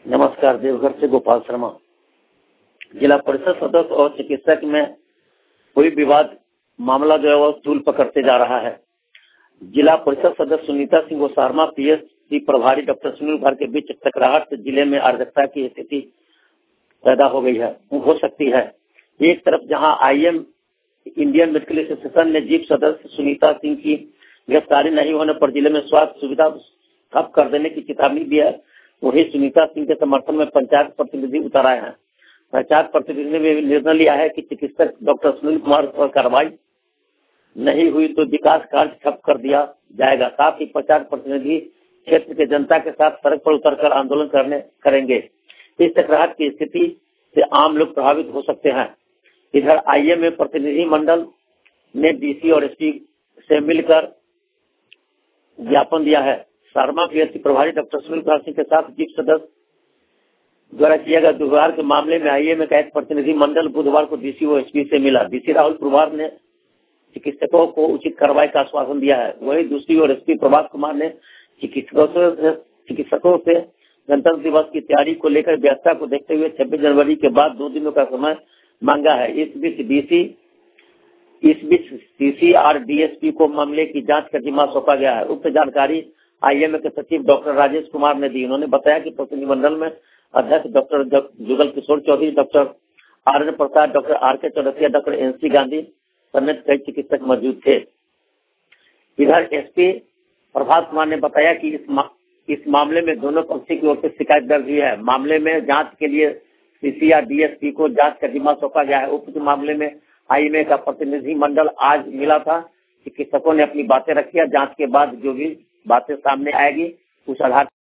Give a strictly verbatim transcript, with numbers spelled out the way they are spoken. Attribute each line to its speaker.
Speaker 1: नमस्कार। देवघर से गोपाल शर्मा। जिला परिषद सदस्य और चिकित्सक में कोई विवाद मामला जो है वह तूल पकड़ते जा रहा है। जिला परिषद सदस्य सुनीता सिंह और शर्मा पीएचसी प्रभारी डॉक्टर सुनील कुमार के बीच टकराहट से जिले में अराजकता की स्थिति पैदा हो गई है हो सकती है। एक तरफ जहां आईएम इंडियन मेडिकल एसोसिएशन ने जीप सदस्य सुनीता सिंह की गिरफ्तारी नहीं होने पर जिले में स्वास्थ्य सुविधा ठप कर देने की चेतावनी दी है, वही सुनीता सिंह के समर्थन में पंचायत प्रतिनिधि उतर आए हैं। पंचायत प्रतिनिधि ने निर्णय लिया है कि चिकित्सक डॉक्टर सुनील कुमार पर कार्रवाई नहीं हुई तो विकास कार्य ठप कर दिया जाएगा। साथ ही पंचायत प्रतिनिधि क्षेत्र के जनता के साथ सड़क पर उतरकर आंदोलन करने करेंगे। इस टकराहट की स्थिति से आम लोग प्रभावित हो सकते हैं। इधर आईएम में प्रतिनिधि मंडल ने डीसी और एसपी से मिलकर ज्ञापन दिया है। शर्मा पीएचसी प्रभारी डॉक्टर सुनील कुमार सिंह के साथ जीप सदस्य द्वारा किया गया दुर्व्यवहार के मामले में आईएम का एक प्रतिनिधि मंडल बुधवार को डीसी और एसपी से मिला। डीसी राहुल पुरवार ने चिकित्सकों को उचित कार्रवाई का आश्वासन दिया है। वहीं दूसरी ओर एसपी प्रभात कुमार ने चिकित्सकों से चिकित्सकों से गणतंत्र दिवस की तैयारी को लेकर व्यवस्था को देखते हुए छब्बीस जनवरी के बाद दो दिनों का समय मांगा है। इस बीच डीसी इस बीच सीसी और डीएसपी को मामले की जांच का जिम्मा सौंपा गया है। उक्त जानकारी आईएमए के सचिव डॉक्टर राजेश कुमार ने दी। उन्होंने बताया कि प्रतिनिधिमंडल में अध्यक्ष doctor Jugal Kishore Chaudhary, doctor R N Prasad, doctor R K Chaurasia, doctor NC Gandhi समेत कई चिकित्सक मौजूद थे। इधर एसपी प्रभात कुमार ने बताया कि इस मा, इस मामले में दोनों पक्षों की ओर से शिकायत दर्ज हुई है। मामले में जांच के लिए सीसी या डीएसपी को जांच का जिम्मा सौंपा गया है। उक्त मामले में आईएमए का प्रतिनिधि मंडल आज मिला था। चिकित्सकों ने अपनी बातें रखी है। जांच के बाद जो भी बातें सामने आएगी उस आधार